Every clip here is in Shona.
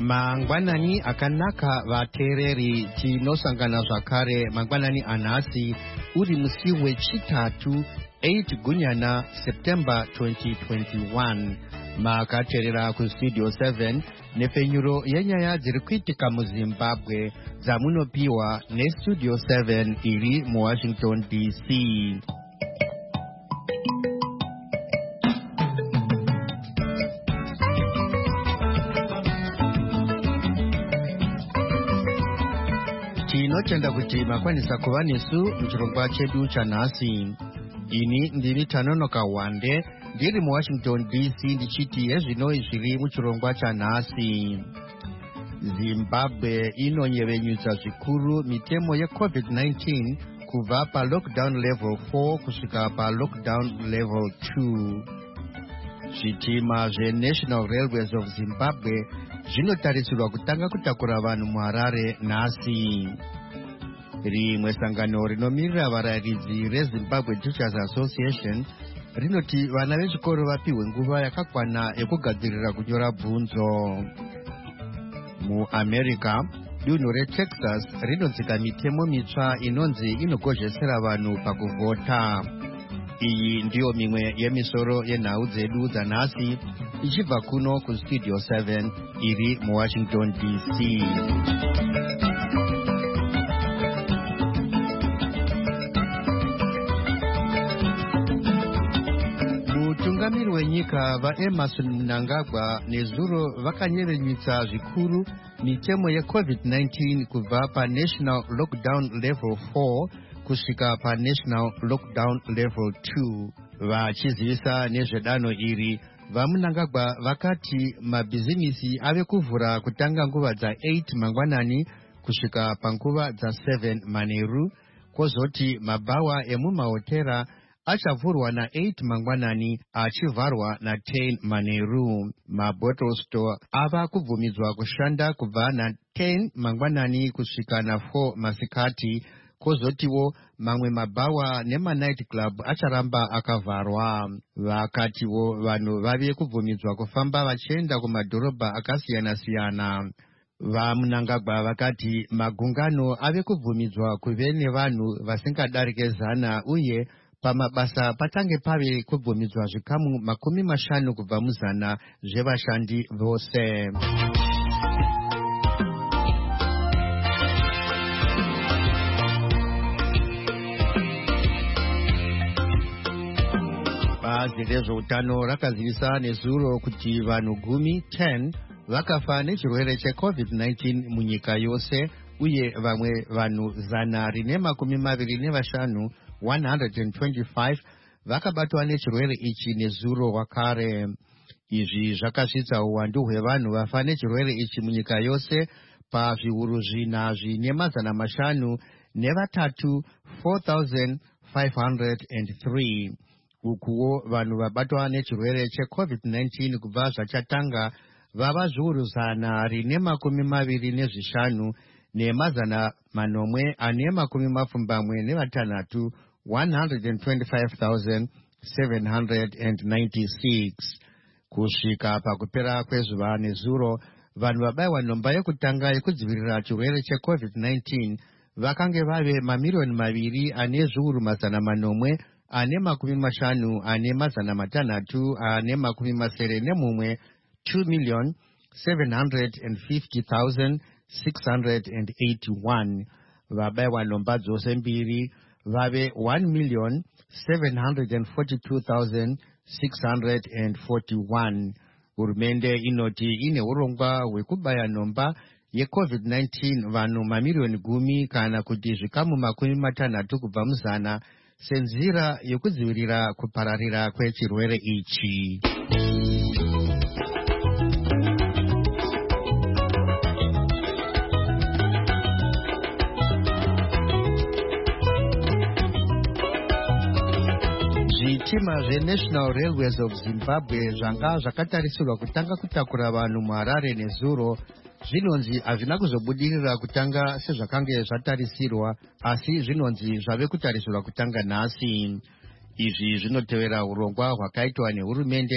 Mangwanani akanaka vateereri tinosangana zvakare mangwanani anhasi uri musi wechitatu 8 gunyana September 2021. Makateerera kustudio 7 nepfenyuro yenyaya dziri kuitika muZimbabwe dzamunopiwa nestudio 7 iri muWashington DC. Tinotenda kuti makwanisa kuva nesu muchirongwa chedu chanhasi. Ini ndiri Tanonoka Wande ndiri muWashington DC ndichiti hezvino zviri muchirongwa chanhasi. Zimbabwe inonyevenyutsa zvikuru mitemo yeCovid-19 kubva palockdown level 4 kusvika palockdown level 2. Zvitima zveNational Railways of Zimbabwe zvinotarisirwa kutanga kutakura vanhu muHarare nhasi. Rimwe sangano rinomirira varayiridzi reZimbabwe Teachers Association rinoti vana vechikoro vapiwe nguva yakakwana yekugadzirira kunyora bvunzo. MuAmerica, dunhu reTexas rinonzika mitemo mitsva inonzi inogozhesera vanhu pakuvhota. Iyi ndiyo mimwe yemisoro yenhau dzedu dzanhasi ichibva kuno kustudio 7 iri muWashington DC. Mutungamiri wenyika vaEmerson Mnangagwa nezuro vakanyevenyutsa zvikuru mitemo yeCovid-19 kubva paNational Lockdown Level 4 kusvika paNational Lockdown Level 2. Vachizivisa nezvedanho iri, vaMnangagwa vakati mabhizimisi ave kuvhura kutanga nguva dza8 mangwanani kusvika panguva dza7 manheru, kwozoti mabhawa emumahotera achavhurwa na8 mangwanani achivharwa na10 manheru. Mabottle store ava kubvumidzwa kushanda kubva na10 mangwanani kusvika na4 masikati, kwozotiwo mamwe mabhawa nemanight club acharamba akavharwa. Vakatiwo vanhu vave kubvumidzwa kufamba vachienda kumadhorobha akasiyana-siyana. VaMnangagwa vakati magungano ave kubvumidzwa kuve nevanhu vasingadarike 100 uye pamabasa patange pave kubvumidzwa zvikamu 50 kubva mu100 zvevashandi vose. Bazi rezveutano rakazivisa nezuro kuti vanhu 10 vakafa nechirwere cheCovid-19 munyika yose uye vamwe vanhu 125 125 vakabatwa nechirwere ichi nezuro wakare. Izvi zvakasvitsa uwandu hwevanhu vafa nechirwere ichi munyika yose pazviuru 4,503 4,503. Ukuwo vanhu vabatwa nechirwere cheCovid-19 kubva zvachatanga vava zviuru 125 ne mazana 125,796. Kusvika pakupera kwezuva nezuro, vanhu vabayiwa nhomba yekutanga yekudzivirira chirwere cheCovid-19 vakange vave 2,550,651 2,750,681. Vabayiwa nhomba dzose mbiri vave 1,742,641. Hurumende inoti ine urongwa hwekubaya nhomba yeCovid-19 vanhu 10,000,000 kana kuti zvikamu 60 kubva mu100 senzira yokudzivirira kupararira kwechirwere ichi. Zvitima zveNational Railways of Zimbabwe zvanga zvakatarisirwa kutanga kutakura vanhu muHarare nezuro zvinonzi hazvina kuzobudirira kutanga sezvakange zvatarisirwa, asi zvinonzi zvave kutarisirwa kutanga nhasi. Izvi zvinotevera urongwa hwakaitwa nehurumende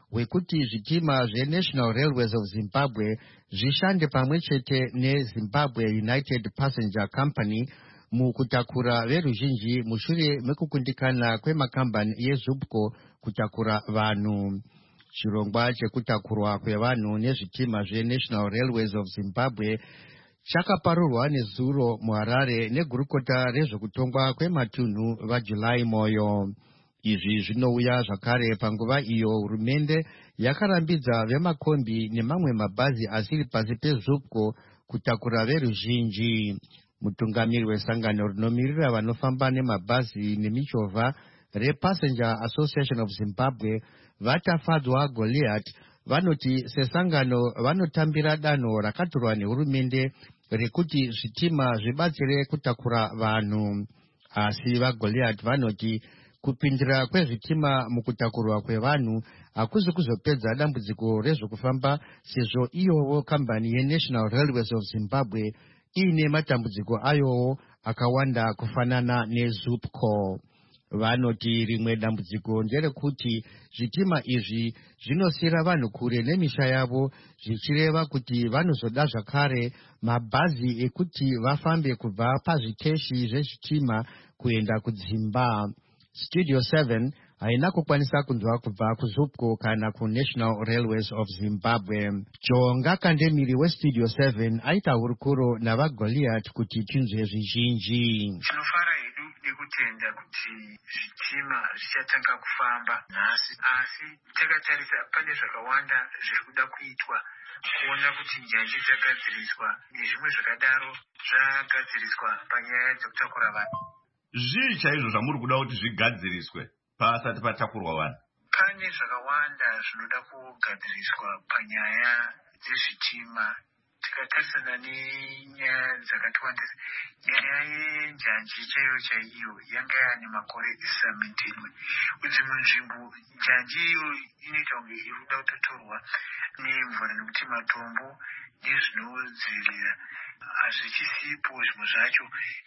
hwekuti zvitima zveNational Railways of Zimbabwe zvishande pamwe chete neZimbabwe United Passenger Company mukutakura veruzhinji mushure mekukundikana kwemakambani eZupco kutakura vanhu. Chirongwa chekutakurwa kwevanhu nezvitima zveNational Railways of Zimbabwe chakaparurwa nezuro muHarare negurukota rezvekutongwa kwematunhu vaJuly Moyo. Izvi zvinouya zvakare panguva iyo hurumende yakarambidza vemakombi nemamwe mabhazi asiri pasi peZupco kutakura veruzhinji. Mutungamiri wesangano rinomirira vanofamba nemabhazi nemichovha rePassenger Association of Zimbabwe vatafadzwa Goliath vanoti sesangano vanotambira danho rakatorwa nehurumende rekuti zvitima zvibatsire kutakura vanhu. Asi vaGoliath vanoti kupindira kwezvitima mukutakurwa kwevanhu hakuzi kuzopedza dambudziko rezvekufamba, sezvo iyowo kambani yeNational Railways of Zimbabwe iine matambudziko ayowo akawanda kufanana neZupco. Vanoti rimwe dambudziko nderekuti zvitima izvi zvinosiyira vanhu kure nemisha yavo, zvichireva kuti vanozoda zvakare mabhazi ekuti vafambe kubva pazviteshi zvezvitima kuenda kudzimba. Studio 7 haina kukwanisa kunzwa kubva kuZupco kana kuNational Railways of Zimbabwe. Jonga Kandemiri weStudio 7 aita hurukuro navaGoliath kuti tinzwe zvizhinji. Tinofara hedu nekutenda kuti zvitima zvichatanga kufamba nhasi, asi takatarisa pane zvakawanda zviri kuda kuitwa kuona kuti njanji dzagadziriswa nezvimwe zvakadaro zvagadziriswa panyaya dzekutakura vanhu. Zvii chaizvo zvamuri kuda kuti zvigadziriswe pasati patakurwa vanhu? Pane zvakawanda zvinoda kugadziriswa panyaya dzezvitima. Tikatarisana nenyaya dzakati wandisa, nyaya yenjanji chaiyo yanga yaane makore 17. Kudzimwe nzvimbo njanji iyo inoita kunge iri kuda kutotorwa nemvura nekuti matombo nezvinodzivirira hazvichisipo zvimwe zvacho.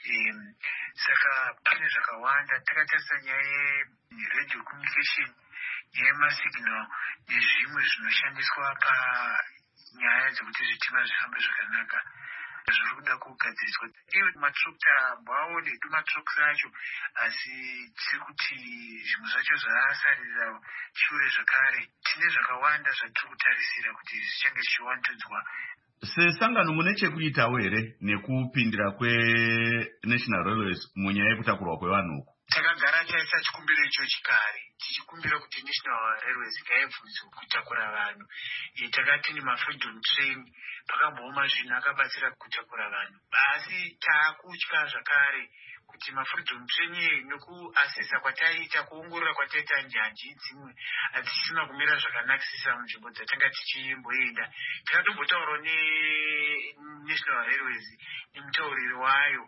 Saka pane zvakawanda. Takatarisa nyaya yeradio communication, nyaya yemasignal nezvimwe zvinoshandiswa nyaya dzekuti zvitima zvifambe zvakanaka zviri kuda kugadziriswa. Iyo matrokta bwawo nedu matrokta acho, asi tiri kuti zvimwe zvacho zvasarira shure zvakare. Tine zvakawanda zvatiri kutarisira kuti zvichange zvichiwandudzwa. Sesangano mune chekuitawo here nekupindira kweNational Railways munyaya yekutakurwa kwevanhu uku? Takagara taisa chikumbiro ichochi kare, tichikumbira kuti National Railways ngaibvunzwe kutakura vanhu. Takati nemafreedom train pakambooma zvinhu akabatsira kutakura vanhu, asi taakutya zvakare kuti mafreedom train nekuasesa kwataita, kuongorora kwataita njanji dzimwe hadzisina kumira zvakanakisisa munzvimbo dzatanga tichimboenda. Takatombotaurawo neNational Railways nemutauriri wayo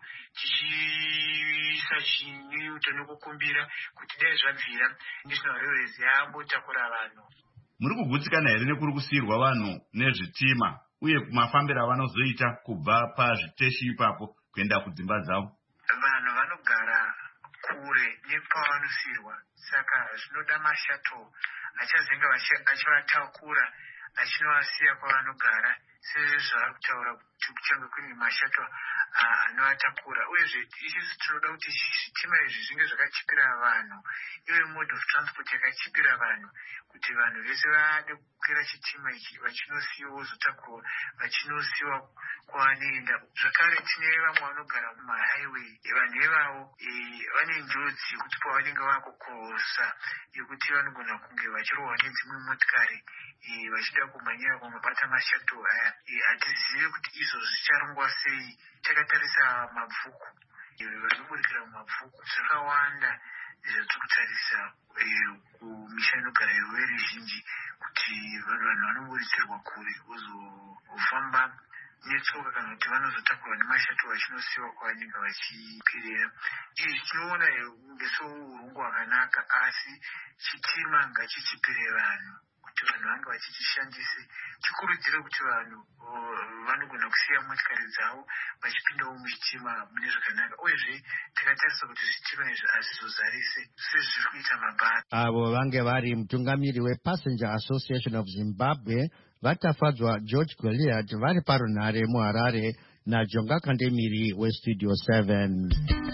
tichiisa chinyunyuto nekukumbira kuti dai zvabvira National Railways yaambotakura vanhu. Muri kugutsikana here nekuri kusiyirwa vanhu nezvitima uye mafambiro avanozoita kubva pazviteshi ipapo kuenda kudzimba dzavo? Vanhu vanogara kure nepavanosiyirwa, saka zvinoda mashato achazenga achivatakura achinovasiya kwavanogara, sezvavari kutaura kuti kuchange kune mashato anovatakura. Uyezve isusu tinoda kuti zvitima izvi zvinge zvakachipira vanhu, iwe mode of transport yakachipira vanhu, kuti vanhu vese vade kukwira chitima ichi vachinosiyiwa vozotakurwa vachinosiyiwa kwavanoenda. Zvakare tine vamwe vanogara mumahighway, vanhu ivavo vane njodzi yekuti pavanenge vakukurosa yekuti vanogona kunge vachirohwa nedzimwe motikari vachida kumhanyira kumabata mashato aya. Hatizivi kuti izvo zvicharongwa sei. Takatarisa mabvuku, vanoburikira mumabvuku zvakawanda zvatiri kutarisa kumisha inogara veruzhinji, kuti vanhu vanoburikirwa kure vozofamba netsoka kana kuti vanozotakurwa nemashato vachinosiyiwa kwavanenge vachiperera. Izvi tinoona ngesourungu hwakanaka, asi chitima ngachichipire vanhu kuti vanhu vange vachichishandise. Tikurudzire kuti vanhu vanogona kusiya motikari dzavo vachipindawo muchitima mune zvakanaka, uyezve takatarisa kuti zvitima izvi hazvizozarise sezviri kuita mabhazi. Avo vange vari mutungamiri wePassenger Association of Zimbabwe vatafadzwa George Goliath vari parunhare muHarare naJonga Kandemiri weStudio 7.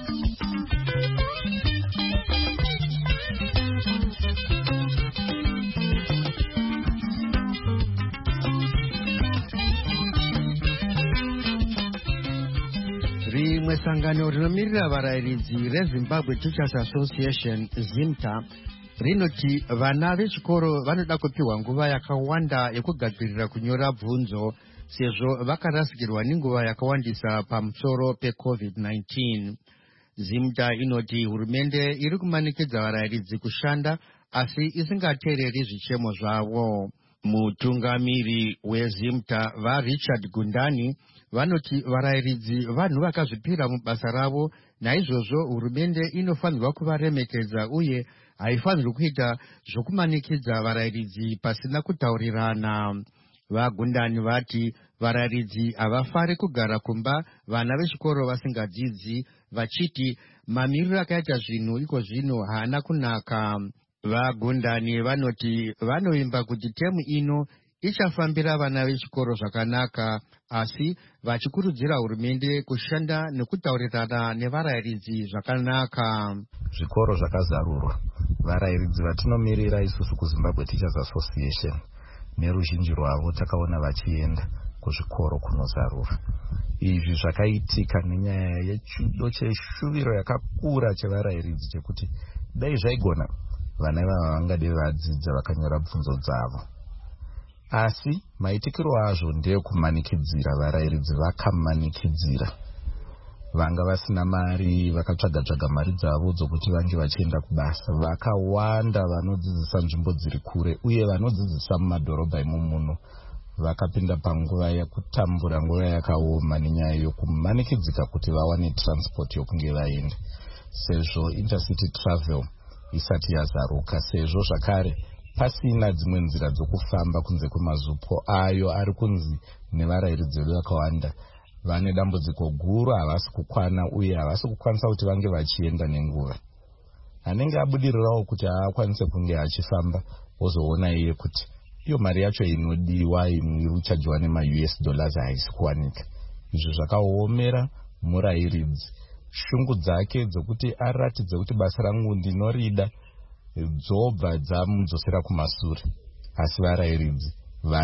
Rimwe sangano rinomirira varayiridzi reZimbabwe Teachers Association ZIMTA rinoti vana vechikoro vanoda kupiwa nguva yakawanda yekugadzirira kunyora bvunzo sezvo vakarasikirwa nenguva yakawandisa pamusoro peCovid-19. ZIMTA inoti hurumende iri kumanikidza varayiridzi kushanda asi isingateereri zvichemo zvavo. Mutungamiri weZIMTA vaRichard Gundani vanoti varayiridzi vanhu vakazvipira mubasa ravo, naizvozvo hurumende inofanirwa kuvaremekedza uye haifanirwi kuita zvokumanikidza varayiridzi pasina kutaurirana. VaGundani vati varayiridzi havafari kugara kumba vana vechikoro vasingadzidzi, vachiti mamiriro akaita zvinhu iko zvino haana kunaka. VaGundani vanoti vanovimba kuti temu ino ichafambira vana vechikoro zvakanaka, asi vachikurudzira hurumende kushanda nekutaurirana nevarayiridzi zvakanaka. Zvikoro zvakazarurwa, varayiridzi vatinomirira isusu kuZimbabwe Teachers Association neruzhinji rwavo takaona vachienda kuzvikoro kunozarura. Izvi zvakaitika nenyaya yechido cheshuviro yakakura chevarayiridzi chekuti dai zvaigona vana ivava vangade vadzidza vakanyora bvunzo dzavo. Asi maitikiro azvo ndeekumanikidzira. Varayiridzi vakamanikidzira, vanga vasina mari, vakatsvaga mari dzavo dzokuti vange vachienda kubasa. Vakawanda vanodzidzisa nzvimbo dziri kure uye vanodzidzisa mumadhorobha imomuno vakapinda panguva yekutambura, nguva yakaoma nenyaya yokumanikidzika kuti vawane transport yokunge vaenda, sezvo intercity travel isati yazaruka, sezvo zvakare pasina dzimwe nzira dzokufamba kunze kwemazupo ayo ari kunzi nevarayiridzi vedu vakawanda vane dambudziko guru, havasi kukwana uye havasi kukwanisa kuti vange vachienda nenguva. Anenge abudirirawo kuti haakwanise kunge achifamba, wozoona iye kuti iyo mari yacho inodiwa iri kuchajiwa nema-US dollars haisi kuwanika. Izvi zvakaomera murayiridzi, shungu dzake dzokuti aratidze kuti basa rangu ndinorida dzobva dzamudzosera kumasure. Asi varayiridzi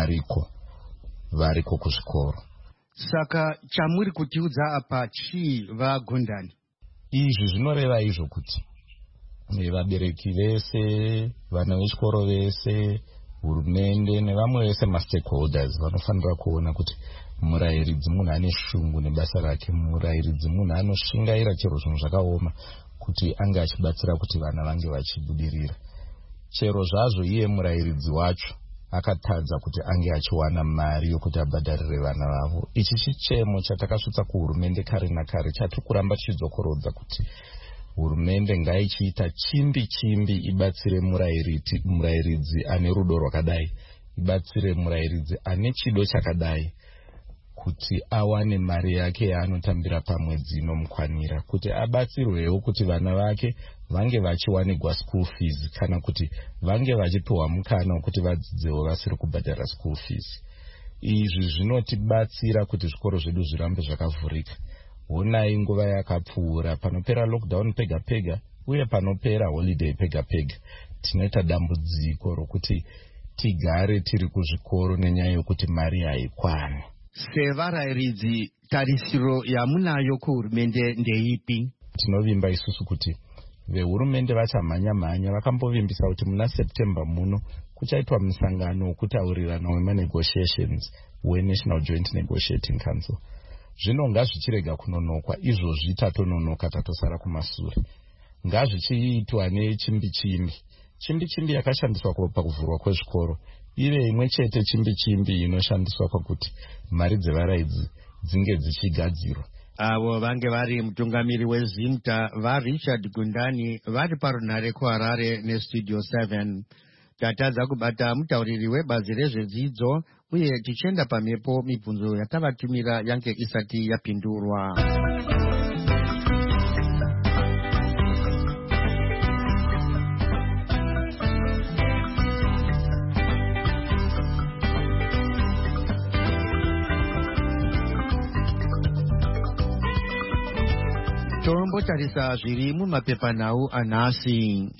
variko kuzvikoro. Saka chamuri kutiudza apa chii vaGundani? Izvi zvinoreva izvo kuti vabereki vese, vana vechikoro vese, hurumende nevamwe vese mastakeholders vanofanira kuona kuti murayiridzi munhu ane shungu nebasa rake. Murayiridzi munhu anoshingaira chero zvinhu zvakaoma kuti ange achibatsira kuti vana vange vachibudirira. Chero zvazvo iye murayiridzi wacho akatadza kuti ange achiwana mari yokuti abhadharire vana vavo. Ichi chichemo chatakasvitsa kuhurumende kare nakare, chatiri kuramba tichidzokorodza kuti hurumende ngaichiita chimbi ibatsire murayiridzi ane rudo rwakadai, ibatsire murayiridzi ane chido chakadai kuti awane mari yake yaanotambira pamwedzi inomukwanira, kuti abatsirwewo kuti vana vake vange vachiwanigwa school fees, kana kuti vange vachipiwa mukana wekuti vadzidzewo vasiri kubhadhara school fees. Izvi zvinotibatsira kuti zvikoro zvedu zvirambe zvakavhurika. Honai nguva yakapfuura, panopera lockdown pega pega uye panopera holiday pega pega, tinoita dambudziko rokuti tigare tiri kuzvikoro nenyaya yokuti mari haikwani. Sevarayiridzi, tarisiro yamunayo kuhurumende ndeipi? Tinovimba isusu kuti vehurumende vachamhanya vakambovimbisa kuti muna September muno kuchaitwa musangano wekutaurirana wema-negotiations weNational Joint Negotiating Council. Zvino ngazvichirega kunonokwa, izvozvi tatononoka tatosara kumasure. Ngazvichiitwa nechimbi yakashandiswa pakuvhurwa kwezvikoro ive imwe chete chimbi inoshandiswa pakuti mari dzevaraidzi dzinge dzichigadzirwa. Avo vange vari mutungamiri weZimta vaRichard Gundani vari parunhare kuHarare neStudio 7. Tatadza kubata mutauriri webazi rezvedzidzo uye tichenda pamhepo mibvunzo yatavatumira yange isati yapindurwa. Tombotarisa zviri mumapepanhau anhasi.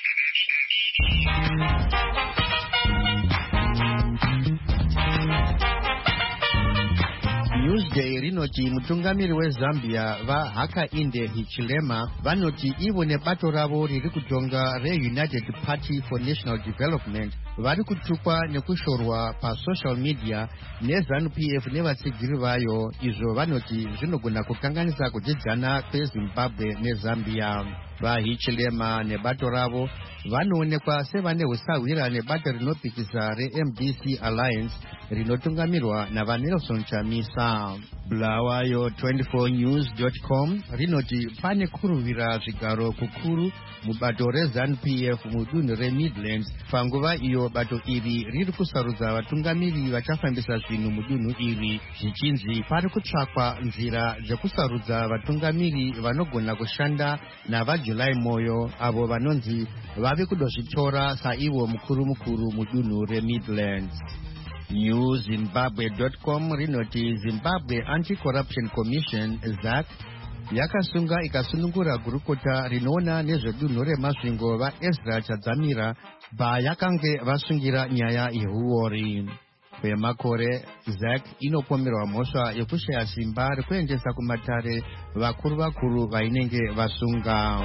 Newsday rinoti mutungamiri weZambia vaHakainde Hichilema vanoti ivo nebato ravo riri kutonga reUnited Party for National Development vari kutukwa nekushorwa pasocial media neZANU-PF nevatsigiri vayo. Izvo vanoti zvinogona kukanganisa kudyidzana kweZimbabwe neZambia. VaHichilema nebato ravo vanoonekwa sevane usahwira nebato rinopikisa reMDC Alliance rinotungamirwa navaNelson Chamisa. Bulawayo 24news.com rinoti pane kuruvira zvigaro kukuru mubato reZANU-PF mudunhu reMidlands panguva iyo bato iri riri kusarudza vatungamiri vachafambisa zvinhu mudunhu iri, zvichinzi pari kutsvakwa nzira dzekusarudza vatungamiri vanogona kushanda navaJulai Moyo avo vanonzi vave kudozvitora saivo mukuru mudunhu reMidlands. NewZimbabwe.com rinoti Zimbabwe Anti-Corruption Commission ZAC yakasunga ikasunungura gurukota rinoona nezvedunhu remasvingo vaEzra Chadzamira vayakange vasungira nyaya yehuori. Kwemakore ZAC inopomerwa mhosva yekushaya simba rekuendesa kumatare vakuru vainenge vasunga.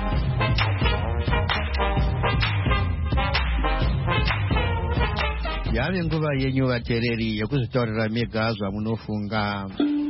Yave nguva yenyu vateereri yekuzvitaurira mega zvamunofunga.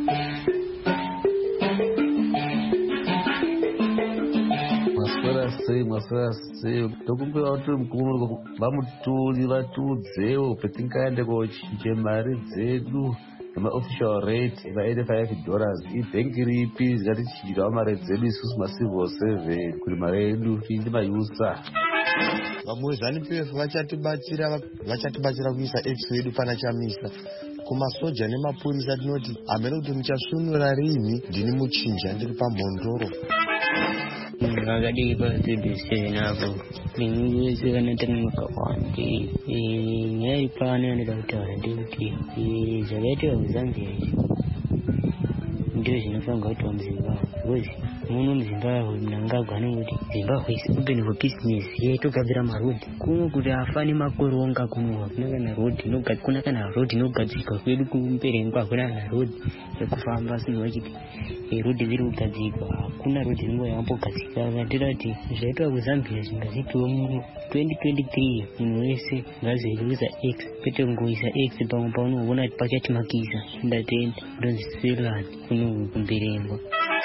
Maswera sei tokumbira kuti mukuru vamutuli vatiudzewo petingaende kochinje mari dzedu nemaofficial rate $85. Ibhengi ripi rikatichinjirawo mari dzedu isusu macivil servant kuti mari yedu tiinde mayusa. VaZANU-PF vachatibatsira kuisa X wedu pana Chamisa. Kumasoja nemapurisa tinoti hamene kuti muchasunura rini, ndini muchinja ndiri pamhondoro. Vakadiki pazibhisi navo ndingiwese vanotamuka kwandi nyaya ipano yanoda kutaura ndekuti zvakaitwa kuZambia izvo ndizvo zvinofanirwa kuitwa muZimbabwe, because muno muZimbabwe mnangagwa anongoti Zimbabwe is open for business, togadzira marodhi kuno kuti afane makoronga kunowa kuna kana rodhi kuna kana rodhi inogadzirwa kwedu kumberengwa kuna kana rodhi yekufamba sinwa chiti rodhi dziri kugadzirwa, hakuna rodhi inonga yambogadzirwa. Vatira kuti zvaitwa kuZambia zvingazitiwo mu 2023 munhu wese ngazoiuza X kwete kungoisa X pamwe paunoona kuti pachatimakisa ndatenda ndonzi Switzerland kuno kumberengwa.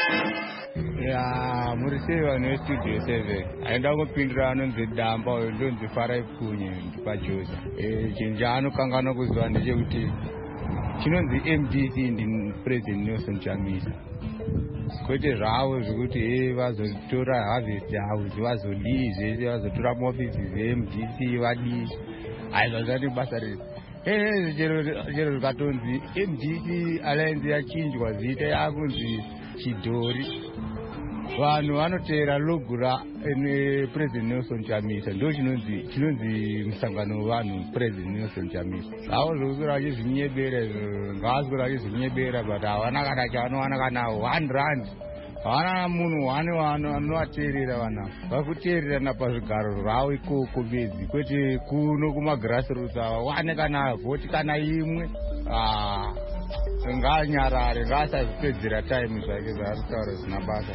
Muri sei vanhu veStudio 7 aenda kupindura anonzi Damba uyo ndonzi Farai Punye ndipaJoza. Chinhu chaanokanganwa kuziva ndechekuti chinonzi MDC ndi President Nelson Chamisa, kwete zvavo zvekuti vazotora harvest house vazodii zvese vazotora maofisi zeMDC vadii, haizvazvati basa rese. Chero rikatonzi MDC Alliance yachinjwa zita yakunzi Chidhori, vanhu vanoteera logo raPresident Nelson Chamisa, ndo chinonzi musangano wevanhu President Nelson Chamisa. Zvavo zvokuswera vachizvinyebera ngavaswera vachizvinyebera, but havana kana chavanowana kana R1. Havana munhu anovateerera vanhu vakuteererana pazvigaro zvavo ikoko bedzi, kwete kuno kumagrassroots ava wane kana vhoti kana imwe. Nganyarare ngasazvipedzera time zvake zvaari kutaura zvisina basa.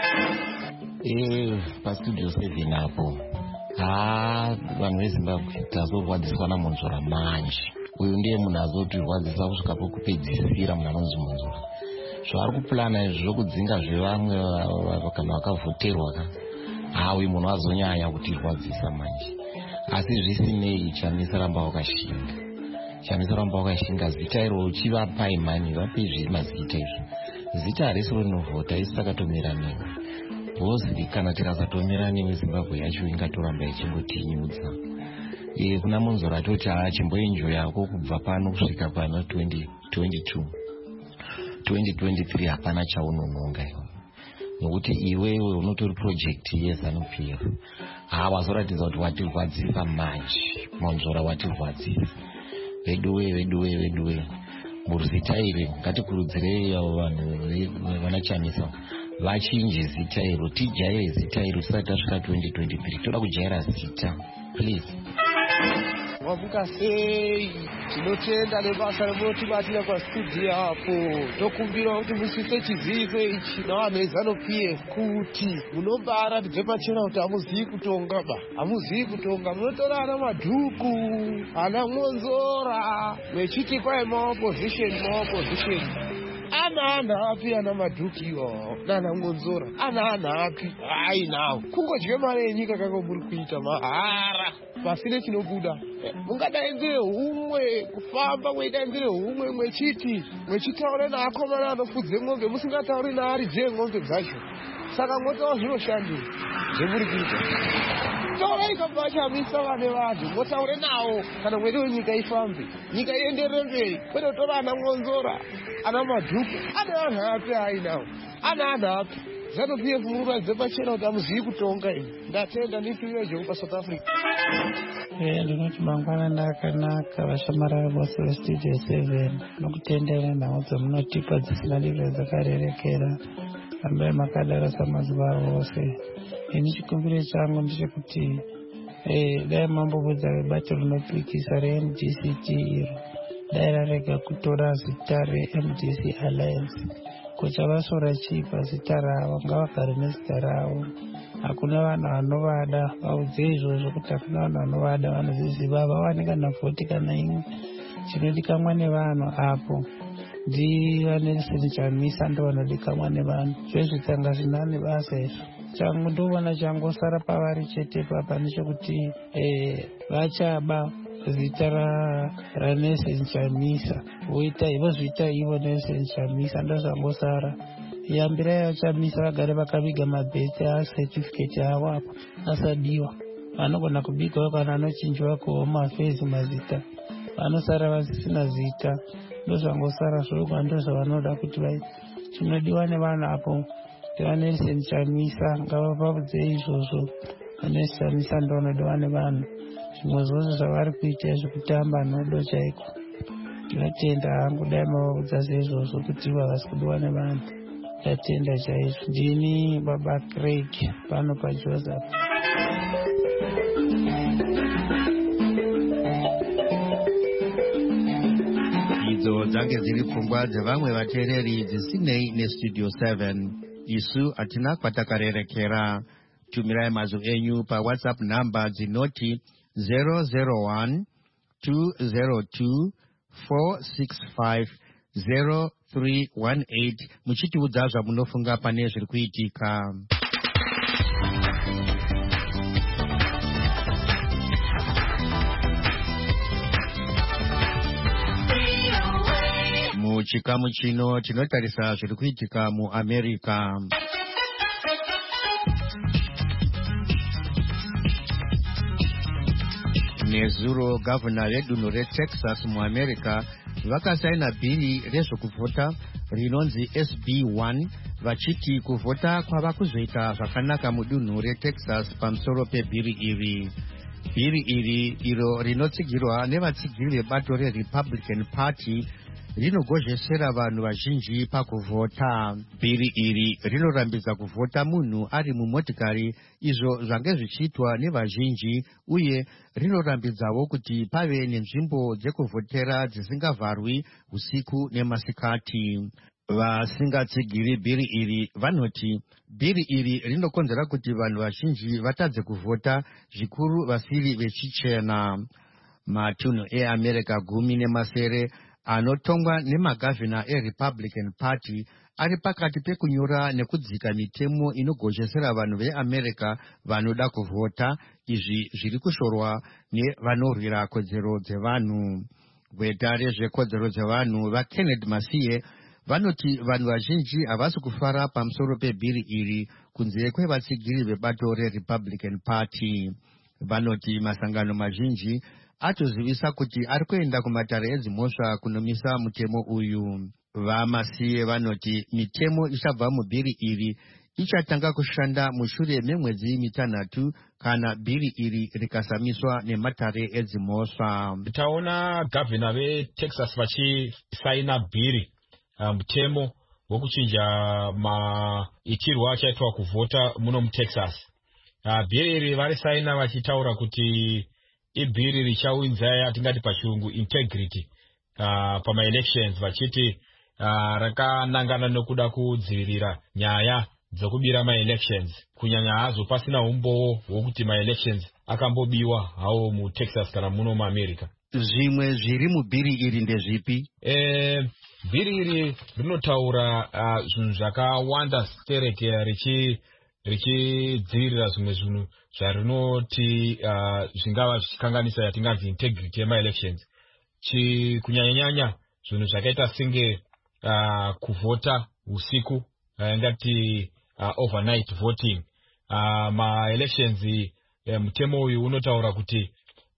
PaStudio 7 apo vanhu veZimbabwe tazorwadziswa naMonzora manje. Uyu ndiye munhu azotirwadzisa kusvika pokupedzisira munhu anonzi Monzora. Zvaari kupulana izvi zvokudzinga zvevamwe kana vakavhoterwa uyu munhu azonyanya kutirwadzisa manje. Asi zvisinei Chamisa ramba wakashinga. Chamisa ramba wakashinga zita iro uchivapa imani vape mazita izvo. Zita harisi rinovhota isi takatomira newe. Bhozi kana tikasatomira newe Zimbabwe yacho ingatoramba ichingotinyudza. Kuna Monzora toti chimboenjoy yako kubva pano kusvika pano 2022. 2023 hapana chaunononga iwe. Nokuti iwewe unotori project yeZANU-PF. Wazoratidza kuti watirwadzisa manje. Monzora watirwadzisa. Veduwe. Murizita iri ngatikurudzirei avo vanhu vanachamisa vachinje zita iro, tijaire zita iro tisati tasvika 2023. Toda kujaira zita, please. Wavuka sei? Tinotenda nebasa remunotibatira pastudio apo. Tokumbira kuti musise chizivo ichi navanhu veZANU-PF kuti munombaratidze pachena kuti hamuzivi kutonga ba. Hamuzivi kutonga, munotora ana madhuku, ana Monzora, mechiti kwai maopposition. Ana api ana madhukiwo nana Monzora? Ana api? Hai nawo. Kungodye mari yenyika kako muri kuita mahara. Pasine chinobuda. Mungadainzire humwe kufamba mwedainzire humwe mwechitaura naakomana anofudze ng'ombe musingatauri naari dzeng'ombe dzacho. Saka mwotawo zvinoshandei zvemuri kuita. Taura ikabva chamisa vane vanhu motaure nawo kana mwedi wenyika ifambe, nyika ienderere mberi. Kwete kutora ana Monzora, ana madhuku. Ana vanhu api ainawo? Ana api? ZANU-PF munoratidze pachena kuti hamuzivi kutonga imi. Ndatenda ndipirire zveku South Africa. Ndinoti mangwanani akanaka vashamarara vose vestudio 7 nokutendera nhau dzamunotipa dzisina diviro dzakarerekera. Rambai makadaro samazuva ose. Ini chikumbiro changu ndechekuti dai mambobudza vebato rinopikisa reMDC iro dai rarega kutora zita reMDC Alliance. Kuchavasora chipa zita ravo, ngavagare nezita ravo. Hakuna vanhu vanovada, vaudze izvozvo kuti hakuna vanhu vanovada, vanozviziva vawane kana vhoti kana imwe. Chinodikanwa nevanhu apo ndivaNelson Chamisa ndo vanodikanwa nevanhu. Zvezvi tsanga zvinane basa izvo. Changu ndovona changosara pavari chete papa nechekuti vachaba zita raNelson Chamisa vozviita ivo Nelson Chamisa ndozvangosara. Yambirai vachamisa vagare vakaviga mabhete acertificate avo apa asadiwa. Vanogona kubigawo kana anochinjwa kuwo mafezi mazita. Vanosara vasisina zita. Ndozvangosara zvoga ndozvavanoda kuti chinodiwa nevanhu apo ndivaNelson Chamisa ngavapapudze izvozvo. vaNelson Chamisa ndo vanodiwa nevanhu. Zvimwe zvose zvavari kuita zvekutamba nhodo chaiko. Ndinotenda hangu dai mavapudza seizvozvo kuti havasi kudiwa nevanhu. Ndatenda chaizvo. Ndini Baba Craig pano paJoseph. Idzo dzange dziri pfungwa dzevamwe vateereri dzisinei nestudio 7. Isu hatina kwatakarerekera. Tumirai mazwi enyu paWhatsApp namba dzinoti 001 202 465 0318 muchitiudza zvamunofunga pane zviri kuitika. Muchikamu chino tinotarisa zviri kuitika muAmerica. Nezuro gavana vedunhu reTexas muAmerica vakasaina bhiri rezvokuvhota rinonzi SB1 vachiti kuvhota kwava kuzoita zvakanaka mudunhu reTexas pamusoro pebhiri iri. Bhiri iri iro rinotsigirwa nevatsigiri vebato reRepublican Party rinogozhesera vanhu vazhinji pakuvhota. Bhiri iri rinorambidza kuvhota munhu ari mumotikari, izvo zvange zvichiitwa nevazhinji, uye rinorambidzawo kuti pave nenzvimbo dzekuvhotera dzisingavharwi usiku nemasikati. Vasingatsigiri bhiri iri vanoti bhiri iri rinokonzera kuti vanhu vazhinji vatadze kuvhota, zvikuru vasiri vechichena. Matunhu eAmerica 10 anotongwa nemagavhina eRepublican Party ari pakati pekunyora nekudzika mitemo inogozhesera vanhu veAmerica vanoda kuvhota. Izvi zviri kushorwa nevanorwira kodzero dzevanhu. gweta rezvekodzero dzevanhu vaKenneth Masiye vanoti vanhu vazhinji havasi kufara pamusoro pebhiri iri kunze kwevatsigiri vebato reRepublican Party. Vanoti masangano mazhinji atozivisa kuti ari kuenda kumatare edzimhosva kunomisa mutemo uyu. VaMasiye vanoti mitemo ichabva mubhiri iri ichatanga kushanda mushure memwedzi mitanhatu kana bhiri iri rikasamiswa nematare edzimhosva. Taona gavhina veTexas vachisaina bhiri mutemo wekuchinja maitirwo achaitwa kuvhota muno muTexas. Bhiri iri varisaina vachitaura kuti ibhiri richawinza atingati pachirungu integrity pamaelections, vachiti rakanangana nokuda kudzivirira nyaya dzokubira maelections, kunyanya hazo pasina umbowo hwokuti maelections akambobiwa hawo muTexas kana muno muAmerica. Zvimwe zviri mubhiri iri ndezvipi? Bhiri iri rinotaura zvinhu zvakawanda stereke richidzivirira zvimwe zvinhu zvarinoti zvingava zvichikanganisa yatinganzi integrity yemaelections. Kunyanyanyanya zvinhu zvakaita senge kuvhota usiku, ngati overnight voting. Maelections mutemo uyu unotaura kuti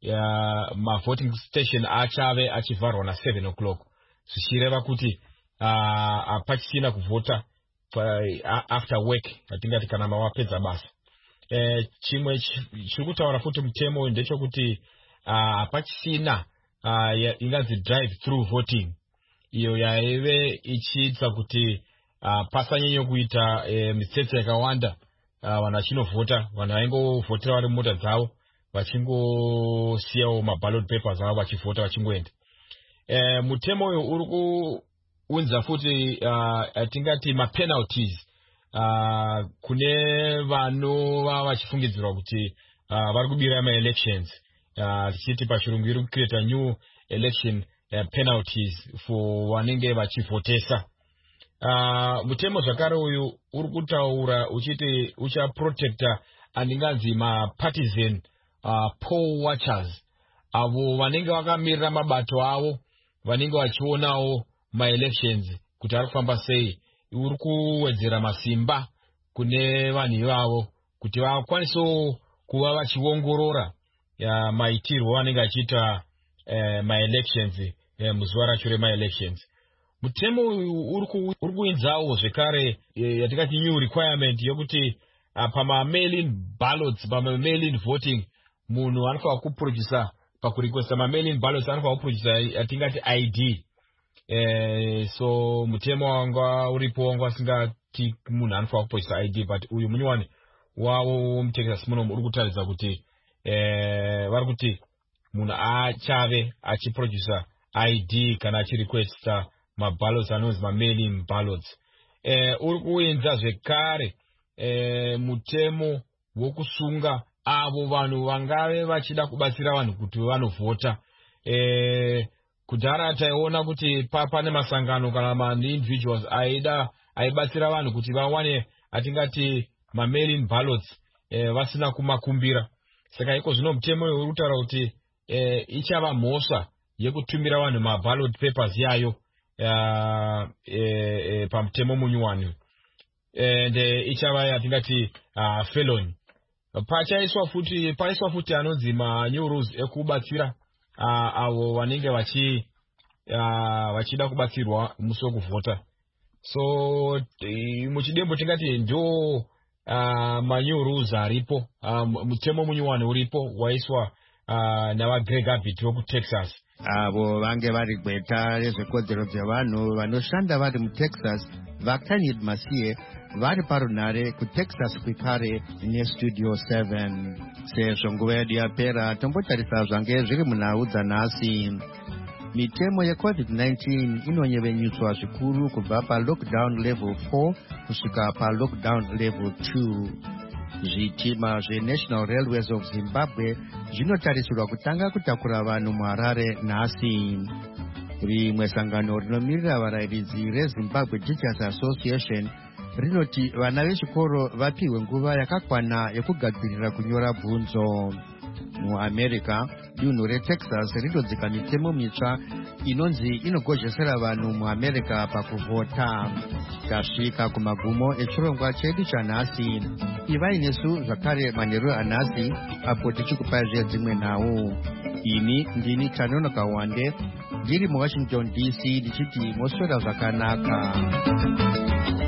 voting station achave achivharwa na7 o'clock, zvichireva kuti hapachisina kuvhota after work, atingati kana mawapedza basa. Chimwe chiri kutaura futi mutemo uyu ndechekuti hapachisina inganzi drive through voting, iyo yaive ichiita kuti pasanyanya kuita mitsetse yakawanda. Vanhu vachinovhota, vanhu vaingovhotera vari mumota dzavo vachingosiyawo maballot papers avo vachivhota vachingoenda. Mutemo uyu uri kuunza futi atingati mapenalties kune vanova vachifungidzirwa kuti vari kubira maelections, tichiti pachirungu iri kucreate new election penalties for vanenge vachivhotesa. Mutemo zvakare uyu uri kutaura uchiti uchaprotecta andinganzi mapartisan poll watchers, avo vanenge vakamirira mabato avo, vanenge vachionawo maelections kuti ari kufamba sei. Uri kuwedzera masimba kune vanhu ivavo kuti vakwanisewo kuva vachiongorora maitirwo vanenge vachiita maelections muzuva racho remaelections. Mutemo uyu uri kuinzawo zvekare yatingati new requirement yokuti pama-mail-in ballots, pama-mail-in voting, munhu anofanira kuproducer pakurequesta ma-mail-in ballots anofanira kuproducer yatingati ID. So mutemo wanga uripo wanga asingati munhu anofanira kuproducer ID, but uyu munyowani wavo muTexas muno uri kutaridza kuti vari kuti munhu achave achiproducer ID kana achirequesta maballots anonzi ma-mail-in ballots. Uri kuenza zvekare mutemo wokusunga avo vanhu vangave vachida kubatsira vanhu kuti vanovhota. Kudhara taiona kuti pane masangano kana ma-individuals aibatsira vanhu kuti vawane atingati ma-mail-in ballots vasina kumakumbira. Saka iko zvino mutemo uyu uri kutaura kuti ichava mhosva yekutumira vanhu maballot papers yayo pamutemo munyuwani, ichava yatingati felony. Paiswa futi anonzi ma-new rules ekubatsira avo vanenge vachida kubatsirwa musi wekuvhota. So muchidembo tingati ndo ma-new rules aripo, mutemo munyuwani uripo waiswa navaGreg Abbott wekuTexas. Avo vange vari gweta rezvekodzero dzevanhu vanoshanda vari muTexas, vaKenneth Masiye vari parunhare kuTexas kwikare neStudio 7. Sezvo nguva yedu yapera, tombotarisa zvange zviri munhau dzanhasi. Mitemo yeCovid-19 inonyevenyutswa zvikuru kubva palockdown level 4 kusvika palockdown level 2. Zvitima zveNational Railways of Zimbabwe zvinotarisirwa kutanga kutakura vanhu muHarare nhasi. Rimwe sangano rinomirira varayiridzi reZimbabwe Teachers Association rinoti vana vechikoro vapiwe nguva yakakwana yekugadzirira kunyora bvunzo. MuAmerica, dunhu reTexas rinodzika mitemo mitsva inonzi inogozhesera vanhu muamerica pakuvhota. Tasvika kumagumo echirongwa chedu chanhasi. Ivai nesu zvakare manheru anhasi apo tichikupai dzimwe nhau. Ini ndini Tanonoka Wande ndiri muWashington DC ndichiti moswera zvakanaka.